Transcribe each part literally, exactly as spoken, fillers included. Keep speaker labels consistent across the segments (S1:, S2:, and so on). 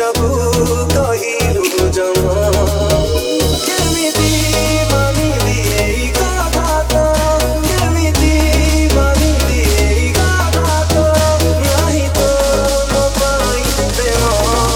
S1: जबू कहिलु जमा केमिति मानिली एई कथा त केमिति मानिली एई कथा त नाही तो म पाइते म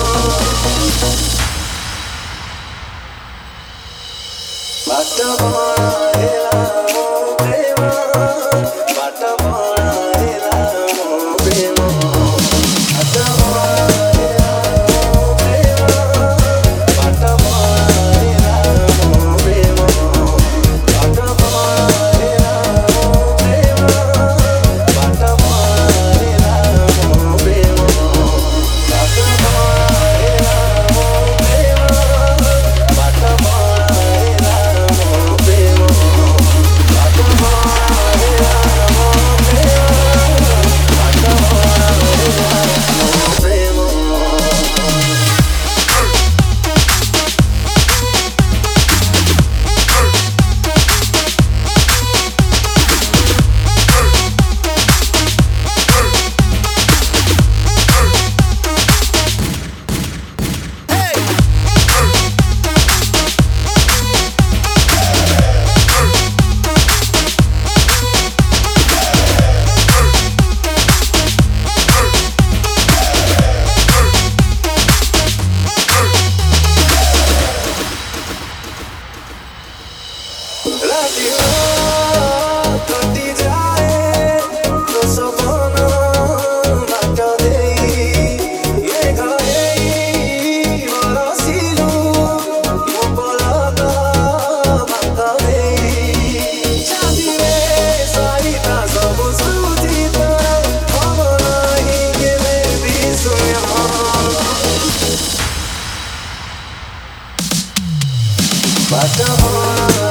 S1: बाट बनाएला मो प्रेम बाट बनाएला मो प्रेम बाट बनाएला मो प्रेम बाट बनाएला मो प्रेम बाट बनाएला मो प्रेम बाट बनाएला मो प्रेम बाट बनाएला मो प्रेम बाट बनाएला मो प्रेम बाट बनाएला मो प्रेम बाट बनाएला मो प्रेम राति कति जाए तो सपन बाट देई मेघ हेई बरसिलु मो पलक भात देई छातीरे सहिता सब सुजित अब नाही केले बिसुय बाट